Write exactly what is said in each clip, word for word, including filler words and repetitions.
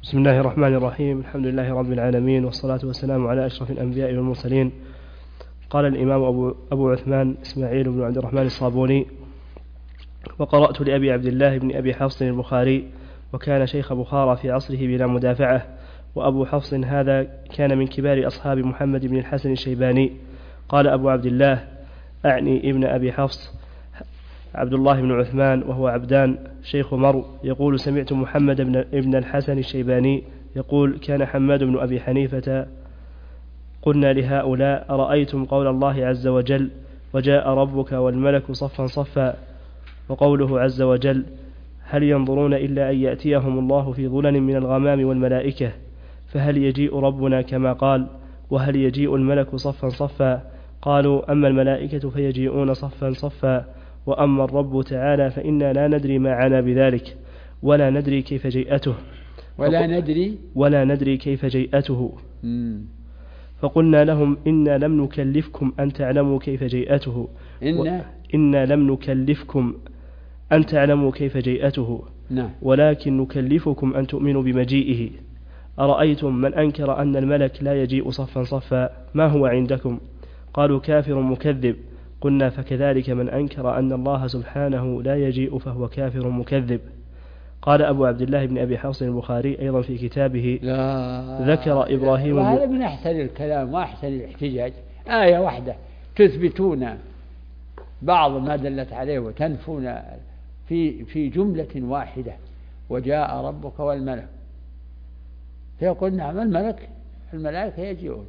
بسم الله الرحمن الرحيم. الحمد لله رب العالمين، والصلاة والسلام على أشرف الأنبياء والمرسلين. قال الإمام أبو, أبو عثمان إسماعيل بن عبد الرحمن الصابوني: وقرأت لأبي عبد الله بن أبي حفص البخاري، وكان شيخ بخارى في عصره بلا مدافعة، وأبو حفص هذا كان من كبار أصحاب محمد بن الحسن الشيباني. قال أبو عبد الله أعني ابن أبي حفص عبد الله بن عثمان وهو عبدان شيخ مرو يقول: سمعت محمد بن ابن الحسن الشيباني يقول: كان حماد بن أبي حنيفة قلنا لهؤلاء: أرأيتم قول الله عز وجل: وجاء ربك والملك صفا صفا، وقوله عز وجل: هل ينظرون إلا أن يأتيهم الله في ظلل من الغمام والملائكة، فهل يجيء ربنا كما قال؟ وهل يجيء الملك صفا صفا؟ قالوا: أما الملائكة فيجيئون صفا صفا، وأما الرب تعالى فإنا لا ندري ما عنا بذلك، ولا ندري كيف جيئته ولا ندري ولا ندري كيف جيئته مم. فقلنا لهم: إنا لم نكلفكم أن تعلموا كيف جيئته إن إنا لم نكلفكم أن تعلموا كيف جيئته نعم. ولكن نكلفكم أن تؤمنوا بمجيئه. أرأيتم من أنكر أن الملك لا يجيء صفا صفا ما هو عندكم؟ قالوا: كافر مكذب. قلنا: فكذلك من أنكر أن الله سبحانه لا يجيء فهو كافر مكذب. قال أبو عبد الله بن أبي حفص البخاري أيضا في كتابه: لا ذكر إبراهيم، وهذا من أحسن الكلام وأحسن الاحتجاج، آية واحدة تثبتون بعض ما دلت عليه وتنفون في في جملة واحدة: وجاء ربك والملك. فيقول: نعم الملك الملائكة يجيئون،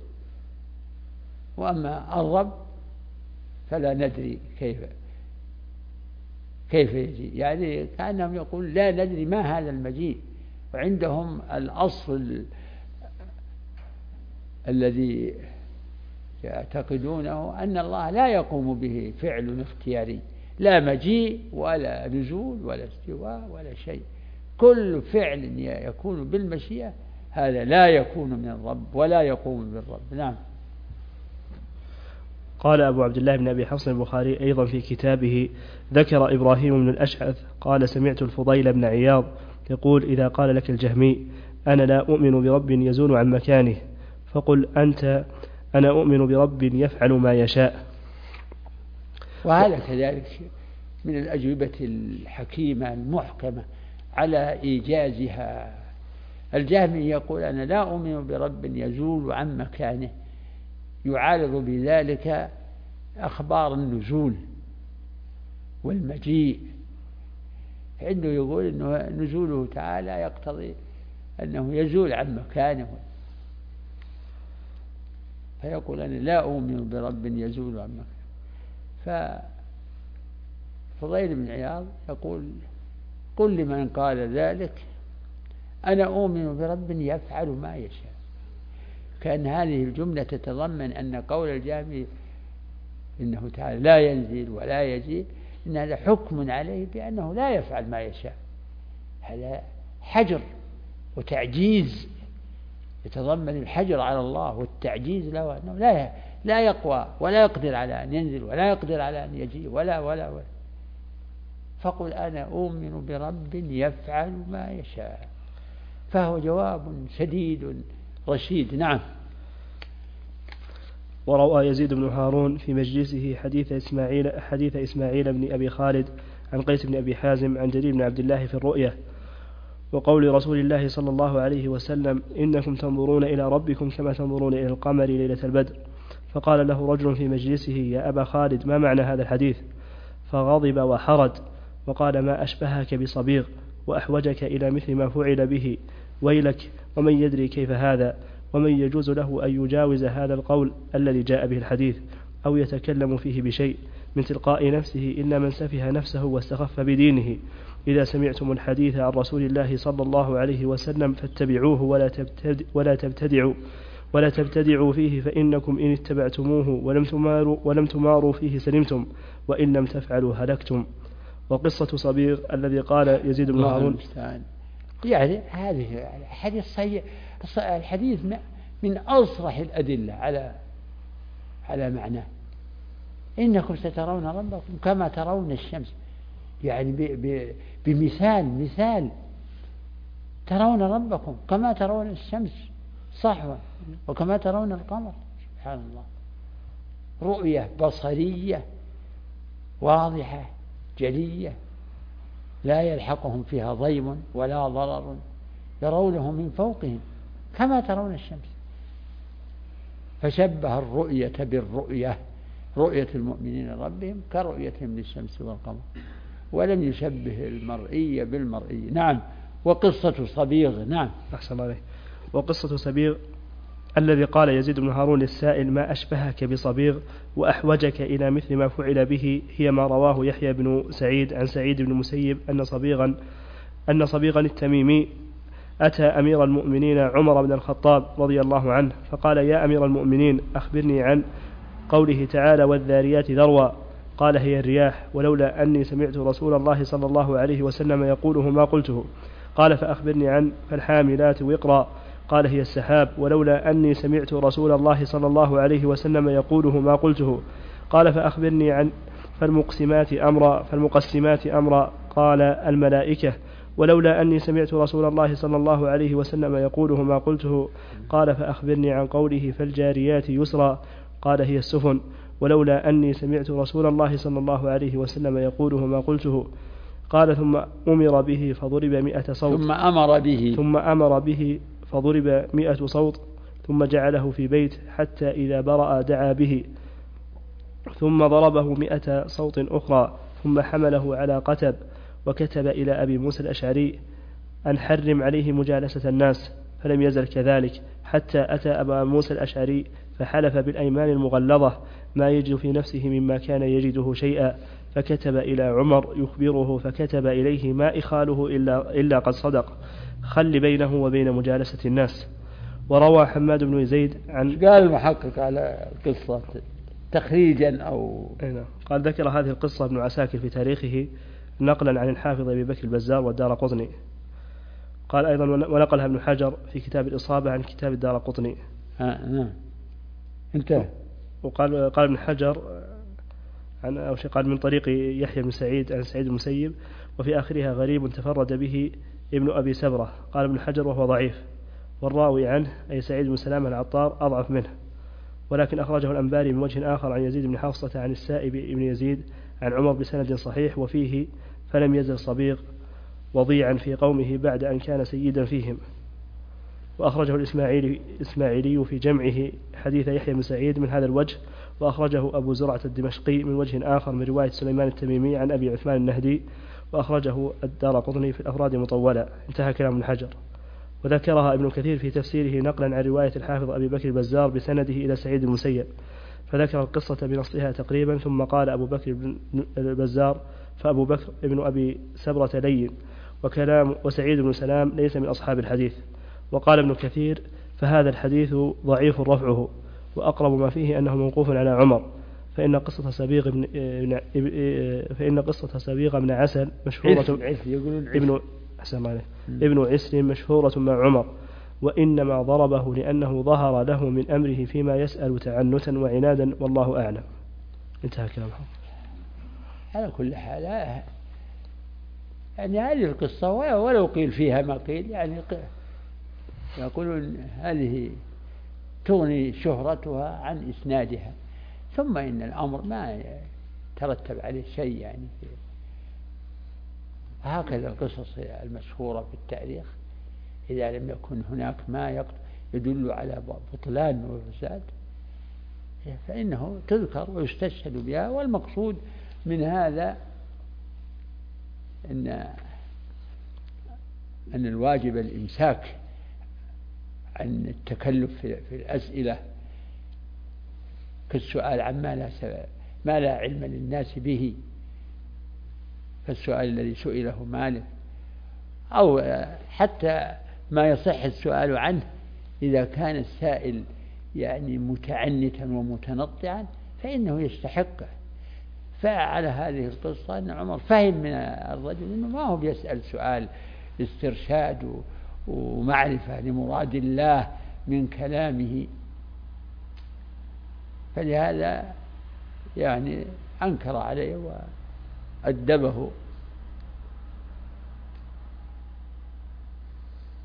وأما الرب فلا ندري كيف كيف يجي. يعني كأنهم يقول لا ندري ما هذا المجيء. وعندهم الأصل ال... الذي يعتقدونه أن الله لا يقوم به فعل اختياري، لا مجيء ولا نزول ولا استواء ولا شيء. كل فعل يكون بالمشيئة هذا لا يكون من الرب ولا يقوم بالرب. نعم. قال أبو عبد الله بن أبي حفص البخاري أيضا في كتابه: ذكر إبراهيم بن الأشعث قال: سمعت الفضيل بن عياض يقول: إذا قال لك الجهمي: أنا لا أؤمن برب يزول عن مكانه، فقل أنت: أنا أؤمن برب يفعل ما يشاء. وهذا كذلك من الأجوبة الحكيمة المحكمة على إيجازها. الجهمي يقول: أنا لا أؤمن برب يزول عن مكانه، يعارض بذلك أخبار النزول والمجيء، عنده يقول أنه نزوله تعالى يقتضي أنه يزول عن مكانه، فيقول: أنا لا أؤمن برب يزول عن مكانه. ففضيل بن عياض يقول: قل لمن قال ذلك: أنا أؤمن برب يفعل ما يشاء. كأن هذه الجملة تتضمن أن قول الجهمي إنه تعالى لا ينزل ولا يجيء إن هذا حكم عليه بأنه لا يفعل ما يشاء. هذا حجر وتعجيز، يتضمن الحجر على الله والتعجيز له، أنه لا لا يقوى ولا يقدر على أن ينزل ولا يقدر على أن يجيء ولا ولا ولا. فقل: أنا أؤمن برب يفعل ما يشاء. فهو جواب سديد رشيد. نعم. وروى يزيد بن هارون في مجلسه حديث إسماعيل حديث إسماعيل بن أبي خالد عن قيس بن أبي حازم عن جرير بن عبد الله في الرؤية، وقول رسول الله صلى الله عليه وسلم: إنكم تنظرون إلى ربكم كما تنظرون إلى القمر ليلة البدر. فقال له رجل في مجلسه: يا أبا خالد، ما معنى هذا الحديث؟ فغضب وحرج وقال: ما أشبهك بصبيغ وأحوجك إلى مثل ما فعل به، ويلك، ومن يدري كيف هذا، ومن يجوز له أن يجاوز هذا القول الذي جاء به الحديث أو يتكلم فيه بشيء من تلقاء نفسه إلا من سفه نفسه واستخف بدينه. إذا سمعتم الحديث عن رسول الله صلى الله عليه وسلم فاتبعوه ولا تبتدع ولا تبتدعوا ولا تبتدعوا فيه، فإنكم إن اتبعتموه ولم تماروا ولم تماروا فيه سلمتم، وإن لم تفعلوا هلكتم. وقصة صبيغ الذي قال يزيد بن هارون، يعني هذه الحديث صحيح، الحديث من أصرح الأدلة على على معناه: إنكم سترون ربكم كما ترون الشمس. يعني ب ب بمثال مثال ترون ربكم كما ترون الشمس صحوا وكما ترون القمر. سبحان الله، رؤية بصرية واضحة جلية لا يلحقهم فيها ضيم ولا ضرر، يرونه من فوقهم كما ترون الشمس. فشبه الرؤية بالرؤية، رؤية المؤمنين ربهم كرؤيتهم للشمس والقمر، ولم يشبه المرئية بالمرئية. نعم. وقصة صبيغ. نعم. أحسن الله عليه. وقصة صبيغ الذي قال يزيد بن هارون للسائل: ما أشبهك بصبيغ وأحوجك إلى مثل ما فعل به، هي ما رواه يحيى بن سعيد عن سعيد بن المسيب أن صبيغا أن صبيغا التميمي أتى أمير المؤمنين عمر بن الخطاب رضي الله عنه فقال: يا أمير المؤمنين، أخبرني عن قوله تعالى: والذاريات ذروا. قال: هي الرياح، ولولا أني سمعت رسول الله صلى الله عليه وسلم يقوله ما قلته. قال: فأخبرني عن فالحاملات وقرا. قال: هي السحاب، ولولا أني سمعت رسول الله صلى الله عليه وسلم يقوله ما قلته. قال: فأخبرني عن فالمقسمات أمرا فالمقسمات أمرا. قال: الملائكة، ولولا أني سمعت رسول الله صلى الله عليه وسلم يقوله ما قلته. قال: فأخبرني عن قوله فالجاريات يسرا. قال: هي السفن، ولولا أني سمعت رسول الله صلى الله عليه وسلم يقوله ما قلته. قال: ثم أمر به فضرب مئة صوت ثم أمر به ثم أمر به فضرب مئة صوت ثم جعله في بيت حتى إذا برأ دعا به، ثم ضربه مئة صوت أخرى، ثم حمله على قتب وكتب إلى أبي موسى الأشعري أن حرم عليه مجالسة الناس، فلم يزل كذلك حتى أتى أبا موسى الأشعري فحلف بالأيمان المغلظة ما يجد في نفسه مما كان يجده شيئا، فكتب إلى عمر يخبره، فكتب إليه: ما إخاله إلا, إلا قد صدق، خل بينه وبين مجالسة الناس. وروى حماد بن زيد عن قال المحقق على قصة تخريجا أو قال ذكر هذه القصة ابن عساكر في تاريخه نقلا عن الحافظ أبي بكر البزار والدار قطني. قال أيضا ونقلها ابن حجر في كتاب الإصابة عن كتاب الدار قطني. آه نعم. انتهى. وقال قال ابن حجر عن أو شيء قال من طريق يحيى بن سعيد عن سعيد المسيب، وفي آخرها غريب تفرد به ابن أبي سبرة. قال ابن حجر وهو ضعيف، والراوي عنه أي سعيد بن سلام العطار أضعف منه، ولكن أخرجه الأنباري من وجه آخر عن يزيد بن حفصة عن السائب بن يزيد عن عمر بسند صحيح، وفيه: فلم يزل صبيغ وضيعا في قومه بعد أن كان سيدا فيهم. وأخرجه الإسماعيلي إسماعيلي في جمعه حديث يحيى بن سعيد من هذا الوجه، وأخرجه أبو زرعة الدمشقي من وجه آخر من رواية سليمان التميمي عن أبي عثمان النهدي، وأخرجه الدار قطني في الأفراد مطولة. انتهى كلام ابن حجر. وذكرها ابن كثير في تفسيره نقلا عن رواية الحافظ أبي بكر البزار بسنده إلى سعيد المسيب، فذكر القصة بنصها تقريبا، ثم قال أبو بكر بن البزار: فأبو بكر ابن أبي سبرة لين، وكلام وسعيد بن سلام ليس من أصحاب الحديث. وقال ابن كثير: فهذا الحديث ضعيف رفعه، وأقرب ما فيه أنه موقوف على عمر، فإن قصة سبيغ بن فإن قصة سبيغ بن عسل مشهورة ابن حسن ابن عسر مشهورة مع عمر، وإنما ضربه لأنه ظهر له من أمره فيما يسأل تعنتا وعنادا، والله أعلم. انتهى كلامه. على كل حال يعني هذه القصة ولو قيل فيها ما قيل، يعني يقولون هذه تغني شهرتها عن إسنادها، ثم إن الأمر ما ترتب عليه شيء يعني. هكذا القصص المشهورة في التاريخ إذا لم يكن هناك ما يدل على بطلان وفساد فإنه تذكر ويستشهد بها. والمقصود من هذا أن أن الواجب الإمساك عن التكلف في الأسئلة كالسؤال عما لا ما لا علم للناس به، فالسؤال الذي سئله مالك، أو حتى ما يصح السؤال عنه إذا كان السائل يعني متعنتا ومتنطعا فإنه يستحقه. فعلى هذه القصة أن عمر فهم من الرجل أنه ما هو بيسأل سؤال استرشاد ومعرفة لمراد الله من كلامه، فلهذا يعني أنكر عليه وأدبه.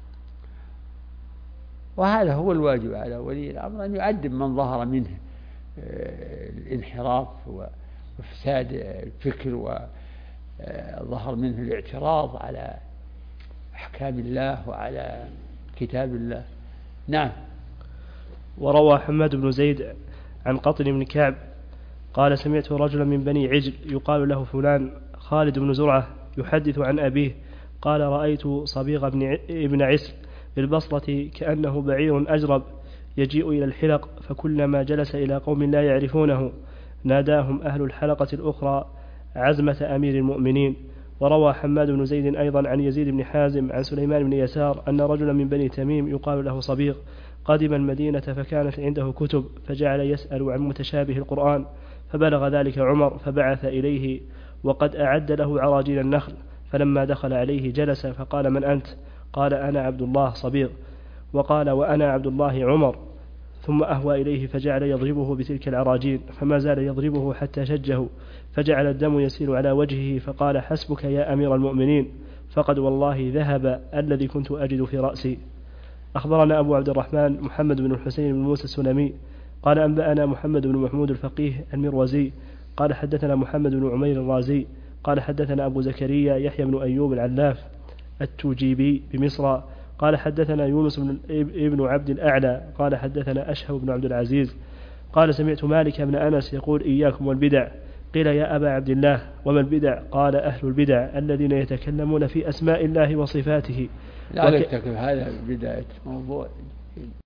وهذا هو الواجب على ولي الأمر، أن يؤدب من ظهر منه الانحراف وفساد الفكر وظهر منه الاعتراض على أحكام الله وعلى كتاب الله. نعم. وروى حماد بن زيد عن قطن بن كعب قال سمعت رجلا من بني عجل يقال له فلان خالد بن زرعة يحدث عن أبيه قال رأيت صبيغ بن عسل بالبصرة كأنه بعير أجرب يجيء إلى الحلق، فكلما جلس إلى قوم لا يعرفونه ناداهم أهل الحلقة الأخرى عزمة أمير المؤمنين. وروى حماد بن زيد أيضا عن يزيد بن حازم عن سليمان بن يسار أن رجلا من بني تميم يقال له صبيغ قدم المدينة فكانت عنده كتب فجعل يسأل عن متشابه القرآن، فبلغ ذلك عمر فبعث إليه وقد أعد له عراجيل النخل، فلما دخل عليه جلس فقال من أنت؟ قال أنا عبد الله صبيغ، وقال وأنا عبد الله عمر، ثم أهوى إليه فجعل يضربه بتلك العراجيل فما زال يضربه حتى شجه فجعل الدم يسيل على وجهه، فقال حسبك يا أمير المؤمنين فقد والله ذهب الذي كنت أجد في رأسي. أخبرنا أبو عبد الرحمن محمد بن الحسين بن موسى السلمي قال أنبأنا محمد بن محمود الفقيه المروزي قال حدثنا محمد بن عمير الرازي قال حدثنا أبو زكريا يحيى بن أيوب العلاف التوجيبي بمصر قال حدثنا يونس بن ابن عبد الأعلى قال حدثنا أشهب بن عبد العزيز قال سمعت مالك بن أنس يقول إياكم والبدع. قيل يا أبا عبد الله وما البدع؟ قال أهل البدع الذين يتكلمون في أسماء الله وصفاته. لا وك... هذا بداية موضوع